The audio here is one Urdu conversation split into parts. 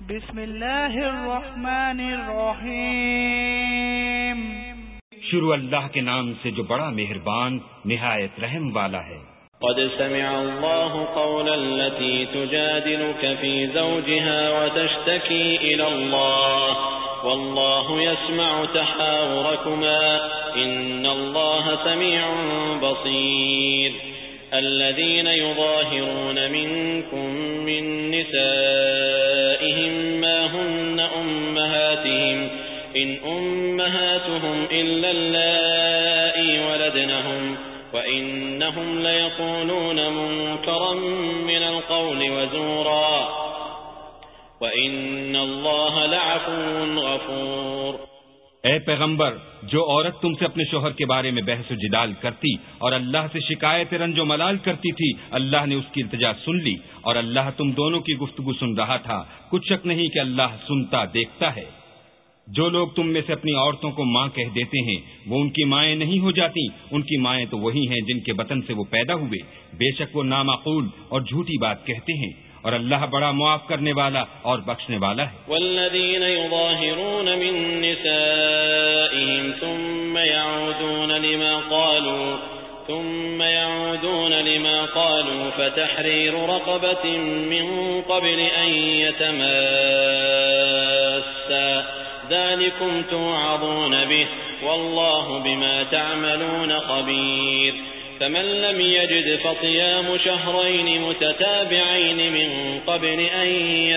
بسم اللہ الرحمن الرحیم۔ شروع اللہ کے نام سے جو بڑا مہربان نہایت رحم والا ہے۔ قد سمع الله قول التي تجادلك في زوجها وتشتكي إلى الله والله يسمع تحاوركما إن الله سميع بصير الذين يظاهرون منكم من نسائهم ما هن أمهاتهم إن أمهاتهم إلا اللائي ولدنهم وَإِنَّهُمْ لَيَقُولُونَ مُنكَرًا مِنَ الْقَوْلِ وَزُورًا وَإِنَّ اللَّهَ لَعَفُوٌّ غَفُورٌ۔ اے پیغمبر، جو عورت تم سے اپنے شوہر کے بارے میں بحث و جدال کرتی اور اللہ سے شکایت رنج و ملال کرتی تھی، اللہ نے اس کی التجا سن لی اور اللہ تم دونوں کی گفتگو سن رہا تھا۔ کچھ شک نہیں کہ اللہ سنتا دیکھتا ہے۔ جو لوگ تم میں سے اپنی عورتوں کو ماں کہہ دیتے ہیں وہ ان کی مائیں نہیں ہو جاتی، ان کی مائیں تو وہی ہیں جن کے بطن سے وہ پیدا ہوئے۔ بے شک وہ نامعقول اور جھوٹی بات کہتے ہیں، اور اللہ بڑا معاف کرنے والا اور بخشنے والا ہے۔ والذین یظاہرون من نسائهم ثم يعودون لما قالوا فتحرير رقبة من قبل أن يتماسا ذلكم توعظون به والله بما تعملون خبير فمن لم يجد فصيام شهرين متتابعين من قبل أن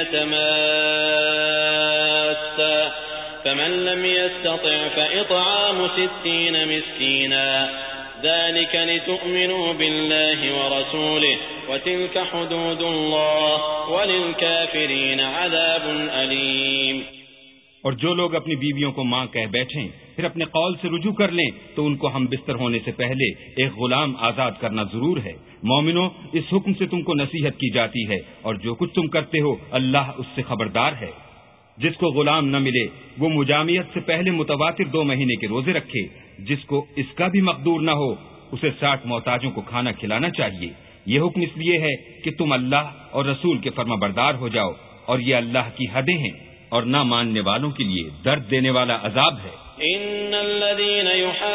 يتماسا فمن لم يستطع فإطعام 60 مسكينا ذلك لتؤمنوا بالله ورسوله وتلك حدود الله وللكافرين عذاب أليم۔ اور جو لوگ اپنی بیویوں کو ماں کہہ بیٹھیں پھر اپنے قول سے رجوع کر لیں تو ان کو ہم بستر ہونے سے پہلے ایک غلام آزاد کرنا ضرور ہے۔ مومنوں، اس حکم سے تم کو نصیحت کی جاتی ہے اور جو کچھ تم کرتے ہو اللہ اس سے خبردار ہے۔ جس کو غلام نہ ملے وہ مجامعت سے پہلے متواتر 2 مہینے کے روزے رکھے۔ جس کو اس کا بھی مقدور نہ ہو اسے 60 محتاجوں کو کھانا کھلانا چاہیے۔ یہ حکم اس لیے ہے کہ تم اللہ اور رسول کے فرما بردار ہو جاؤ، اور یہ اللہ کی حدیں ہیں اور نہ ماننے والوں کے لیے درد دینے والا عذاب ہے۔ ان الذين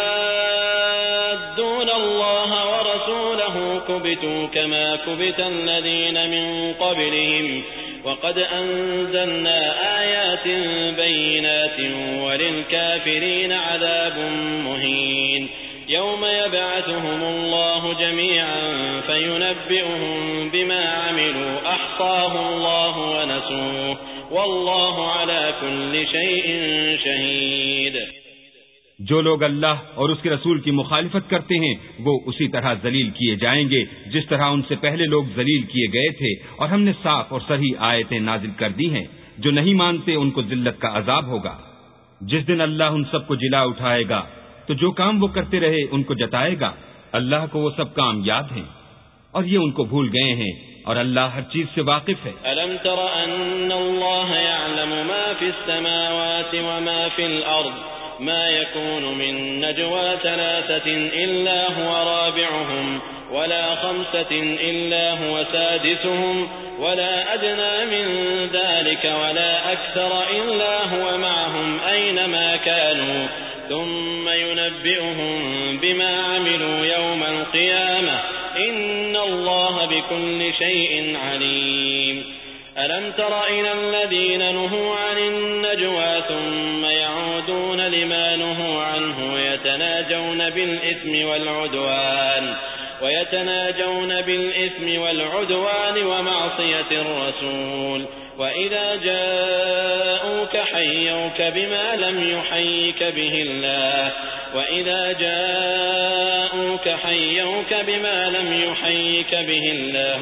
يحادون الله ورسوله كبتوا كما كبت الذين من قبلهم وقد انزلنا آيات بينات وللكافرين عذاب مهين يوم يبعثهم الله جميعا فينبئهم بما عملوا احصاه الله ونسوه واللہ علی کل شیء شہید۔ جو لوگ اللہ اور اس کے رسول کی مخالفت کرتے ہیں وہ اسی طرح ذلیل کیے جائیں گے جس طرح ان سے پہلے لوگ ذلیل کیے گئے تھے، اور ہم نے صاف اور صریح آیتیں نازل کر دی ہیں۔ جو نہیں مانتے ان کو ذلت کا عذاب ہوگا۔ جس دن اللہ ان سب کو جلا اٹھائے گا تو جو کام وہ کرتے رہے ان کو جتائے گا۔ اللہ کو وہ سب کام یاد ہیں اور یہ ان کو بھول گئے ہیں، اور اللہ ہر چیز سے واقف ہے۔ ألم تر أن الله يعلم ما في السماوات وما في الأرض ما يكون من نجوى 3 إلا هو رابعهم ولا 5 إلا هو سادسهم ولا أدنى من ذلك ولا أكثر إلا هو معهم أينما كانوا ثم ينبئهم بما عملوا يوم القيامة إن الله بكل شيء عليم۔ ألم تر إلى الذين نهوا عن النجوى ثم يعودون لما نهوا عنه ويتناجون بالإثم ومعصية الرسول وإذا جاءوك حيوك بما لم يحيك به الله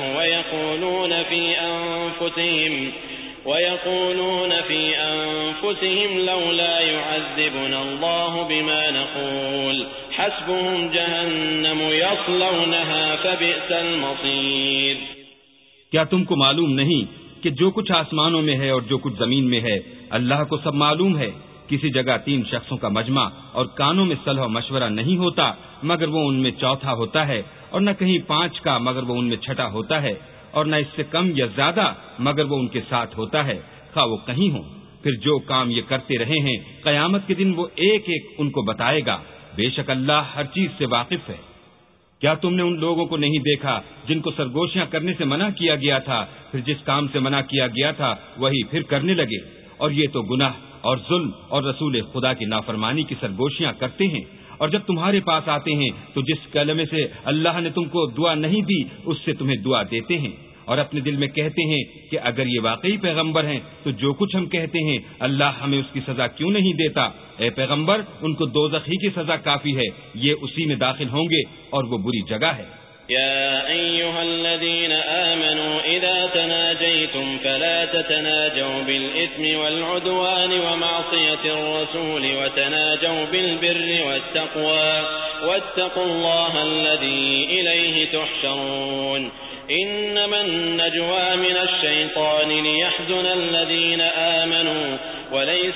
ويقولون في أنفسهم لولا يعذبنا الله بما نقول حسبهم جهنم يصلونها فبئس المصير۔ کیا تم کو معلوم نہیں کہ جو کچھ آسمانوں میں ہے اور جو کچھ زمین میں ہے اللہ کو سب معلوم ہے؟ کسی جگہ 3 شخصوں کا مجمع اور کانوں میں صلح و مشورہ نہیں ہوتا مگر وہ ان میں چوتھا ہوتا ہے، اور نہ کہیں 5 کا مگر وہ ان میں چھٹا ہوتا ہے، اور نہ اس سے کم یا زیادہ مگر وہ ان کے ساتھ ہوتا ہے۔ خواہ وہ کہیں ہوں۔ پھر جو کام یہ کرتے رہے ہیں قیامت کے دن وہ ایک ایک ان کو بتائے گا۔ بے شک اللہ ہر چیز سے واقف ہے۔ کیا تم نے ان لوگوں کو نہیں دیکھا جن کو سرگوشیاں کرنے سے منع کیا گیا تھا، پھر جس کام سے منع کیا گیا تھا وہی پھر کرنے لگے؟ اور یہ تو گناہ اور ظلم اور رسول خدا کی نافرمانی کی سرگوشیاں کرتے ہیں۔ اور جب تمہارے پاس آتے ہیں تو جس کلمے سے اللہ نے تم کو دعا نہیں دی اس سے تمہیں دعا دیتے ہیں، اور اپنے دل میں کہتے ہیں کہ اگر یہ واقعی پیغمبر ہیں تو جو کچھ ہم کہتے ہیں اللہ ہمیں اس کی سزا کیوں نہیں دیتا؟ اے پیغمبر، ان کو دوزخ ہی کی سزا کافی ہے، یہ اسی میں داخل ہوں گے اور وہ بری جگہ ہے۔ يا أيها الذين آمنوا إذا تناجيتم فلا تتناجوا بالإثم والعدوان ومعصية الرسول وتناجوا بالبر والتقوى واتقوا الله الذي إليه تحشرون إنما النجوى من الشيطان ليحزن الذين آمنوا وليس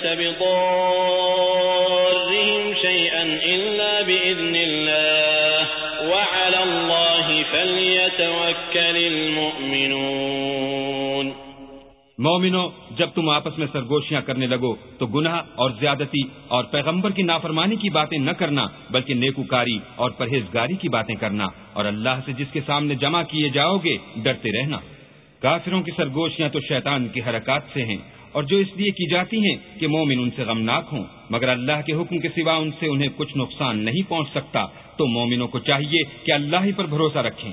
بضارهم شيئا إلا بإذن الله وعلى الله فليتوكل المؤمنون۔ مومنو، جب تم آپس میں سرگوشیاں کرنے لگو تو گناہ اور زیادتی اور پیغمبر کی نافرمانی کی باتیں نہ کرنا، بلکہ نیکوکاری اور پرہیزگاری کی باتیں کرنا، اور اللہ سے جس کے سامنے جمع کیے جاؤ گے ڈرتے رہنا۔ کافروں کی سرگوشیاں تو شیطان کی حرکات سے ہیں، اور جو اس لیے کی جاتی ہیں کہ مومن ان سے غمناک ہوں، مگر اللہ کے حکم کے سوا ان سے انہیں کچھ نقصان نہیں پہنچ سکتا۔ تو مومنوں کو چاہیے کہ اللہ ہی پر بھروسہ رکھیں۔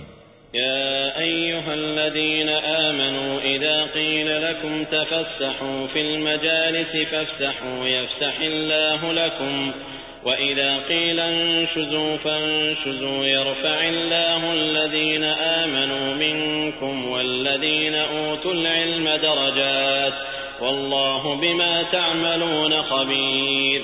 يا أيها الذين آمنوا إذا قيل لكم تفسحوا في المجالس فافسحوا يفسح الله لكم وإذا قيل انشزوا فانشزوا يرفع الله الذين آمنوا منكم والذين أوتوا العلم درجات والله بما تعملون خبير۔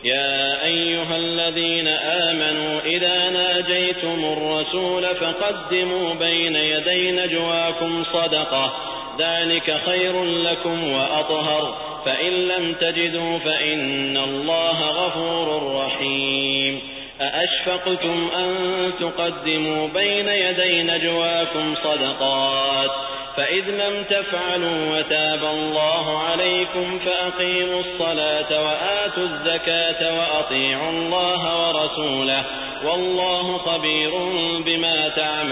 يا أيها الذين آمنوا إذا ناجيتم الرسول فقدموا بين يدي نجواكم صدقة ذلك خير لكم وأطهر فإن لم تجدوا فإن الله غفور رحيم۔ أأشفقتم أن تقدموا بين يدي نجواكم صدقات فإذ لم تفعلوا وتاب الله عليكم فأقيموا الصلاة وآتوا الزكاة وأطيعوا الله ورسوله والله خبير بما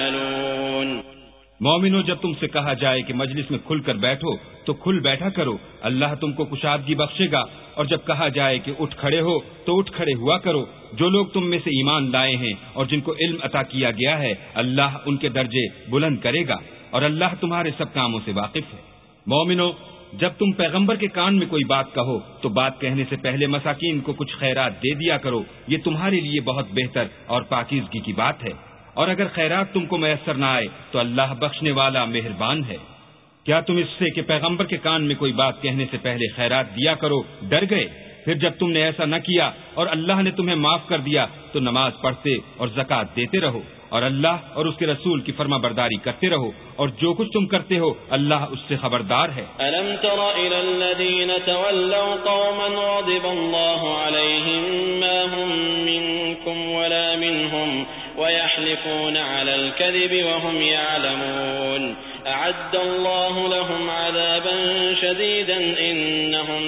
تعملون۔ مومنو، جب تم سے کہا جائے کہ مجلس میں کھل کر بیٹھو تو کھل بیٹھا کرو، اللہ تم کو کشادگی بخشے گا، اور جب کہا جائے کہ اٹھ کھڑے ہو تو اٹھ کھڑے ہوا کرو۔ جو لوگ تم میں سے ایمان لائے ہیں اور جن کو علم عطا کیا گیا ہے اللہ ان کے درجے بلند کرے گا، اور اللہ تمہارے سب کاموں سے واقف ہے۔ مومنو، جب تم پیغمبر کے کان میں کوئی بات کہو تو بات کہنے سے پہلے مساکین کو کچھ خیرات دے دیا کرو، یہ تمہارے لیے بہت بہتر اور پاکیزگی کی بات ہے، اور اگر خیرات تم کو میسر نہ آئے تو اللہ بخشنے والا مہربان ہے۔ کیا تم اس سے کہ پیغمبر کے کان میں کوئی بات کہنے سے پہلے خیرات دیا کرو ڈر گئے؟ پھر جب تم نے ایسا نہ کیا اور اللہ نے تمہیں معاف کر دیا تو نماز پڑھتے اور زکوٰۃ دیتے رہو، اور اللہ اور اس کے رسول کی فرما برداری کرتے رہو، اور جو کچھ تم کرتے ہو اللہ اس سے خبردار ہے۔ أَلَمْ تَرَ إِلَى الَّذِينَ تَوَلَّوْا قَوْمًا غَضِبَ اللَّهُ عَلَيْهِمْ مَا هُمْ مِنكُمْ وَلَا مِنْهُمْ وَيَحْلِفُونَ عَلَى الْكَذِبِ وَهُمْ يَعْلَمُونَ أَعَدَّ اللَّهُ لَهُمْ عَذَابًا شَدِيدًا إِنَّهُمْ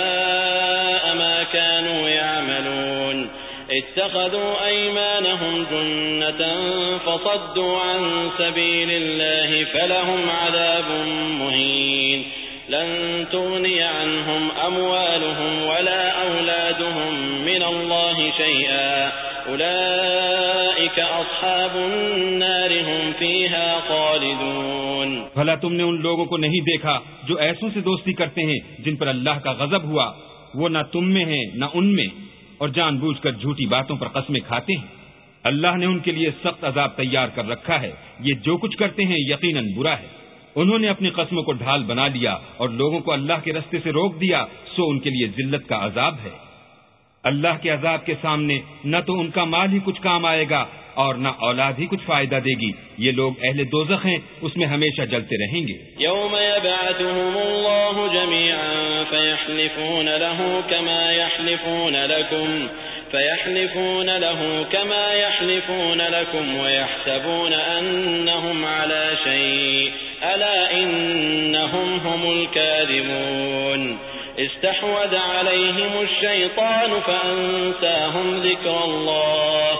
سَاءَ مَا كَانُوا يَعْمَلُونَ اتخذوا أيمانهم جنة فصدوا عن سبيل الله فلهم عذاب مهين لن تغني عنهم أموالهم ولا أولادهم من الله شيئا أولئك أصحاب النار هم فيها خالدون۔ بھلا تم نے ان لوگوں کو نہیں دیکھا جو ایسوں سے دوستی کرتے ہیں جن پر اللہ کا غضب ہوا؟ وہ نہ تم میں ہیں نہ ان میں، اور جان بوجھ کر جھوٹی باتوں پر قسمیں کھاتے ہیں۔ اللہ نے ان کے لیے سخت عذاب تیار کر رکھا ہے، یہ جو کچھ کرتے ہیں یقیناً برا ہے۔ انہوں نے اپنی قسموں کو ڈھال بنا لیا اور لوگوں کو اللہ کے رستے سے روک دیا، سو ان کے لیے ذلت کا عذاب ہے۔ اللہ کے عذاب کے سامنے نہ تو ان کا مال ہی کچھ کام آئے گا اور نہ اولاد ہی کچھ فائدہ دے گی، یہ لوگ اہل دوزخ ہیں، اس میں ہمیشہ جلتے رہیں گے۔ یوم یبعثهم اللہ جميعا فیحلفون له كما يحلفون لكم ويحسبون أنهم على شيء ألا إنهم هم الكاذبون استحوذ عليهم الشيطان فأنساهم ذكر الله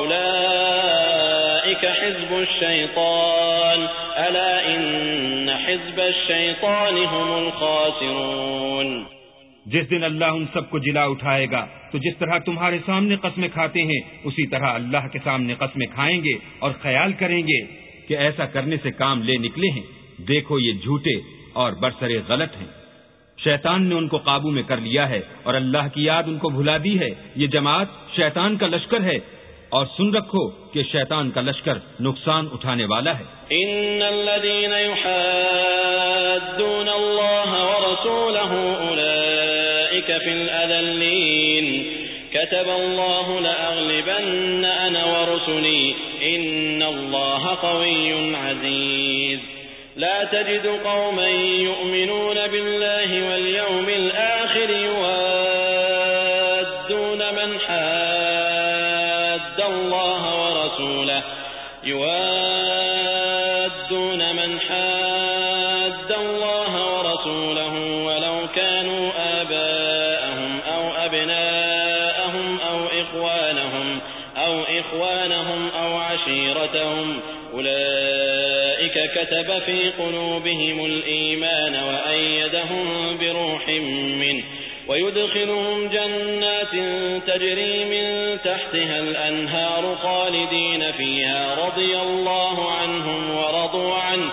أولئك حزب الشيطان ألا إن حزب الشيطان هم الخاسرون۔ جس دن اللہ ان سب کو جلا اٹھائے گا تو جس طرح تمہارے سامنے قسمیں کھاتے ہیں اسی طرح اللہ کے سامنے قسمیں کھائیں گے اور خیال کریں گے کہ ایسا کرنے سے کام لے نکلے ہیں، دیکھو یہ جھوٹے اور برسرے غلط ہیں۔ شیطان نے ان کو قابو میں کر لیا ہے اور اللہ کی یاد ان کو بھلا دی ہے۔ یہ جماعت شیطان کا لشکر ہے اور سن رکھو کہ شیطان کا لشکر نقصان اٹھانے والا ہے۔ ان الذين يحادون الله ورسوله اولئك في الاذلين كتب الله لأغلبن انا ورسلي ان الله قوي عزيز لا تجد قوما يؤمنون بالله واليوم الآخر يوادون من حاد الله ورسوله ولو كانوا آباءهم أو أبناءهم أو إخوانهم أو عشيرتهم أولئك كتب في قلوبهم الإيمان وأيدهم بروح منه ويدخلهم جنات تجري من تحتها الأنهار خالدين فيها رضي الله عنهم ورضوا عنه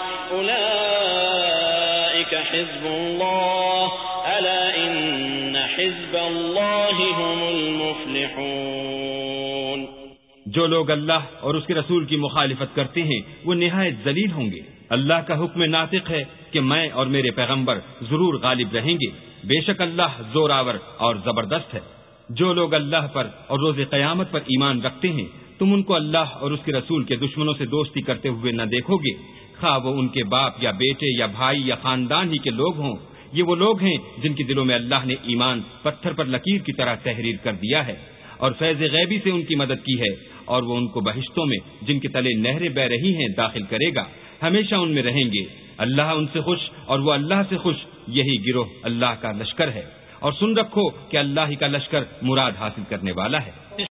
أولئك حزب الله ألا إن حزب الله هم المفلحون۔ جو لوگ اللہ اور اس کے رسول کی مخالفت کرتے ہیں وہ نہایت ذلیل ہوں گے۔ اللہ کا حکم ناطق ہے کہ میں اور میرے پیغمبر ضرور غالب رہیں گے، بے شک اللہ زوراور اور زبردست ہے۔ جو لوگ اللہ پر اور روز قیامت پر ایمان رکھتے ہیں تم ان کو اللہ اور اس کے رسول کے دشمنوں سے دوستی کرتے ہوئے نہ دیکھو گے، خواہ وہ ان کے باپ یا بیٹے یا بھائی یا خاندان ہی کے لوگ ہوں۔ یہ وہ لوگ ہیں جن کے دلوں میں اللہ نے ایمان پتھر پر لکیر کی طرح تحریر کر دیا ہے اور فیض غیبی سے ان کی مدد کی ہے، اور وہ ان کو بہشتوں میں جن کے تلے نہریں بہ رہی ہیں داخل کرے گا، ہمیشہ ان میں رہیں گے۔ اللہ ان سے خوش اور وہ اللہ سے خوش، یہی گروہ اللہ کا لشکر ہے۔ اور سن رکھو کہ اللہ ہی کا لشکر مراد حاصل کرنے والا ہے۔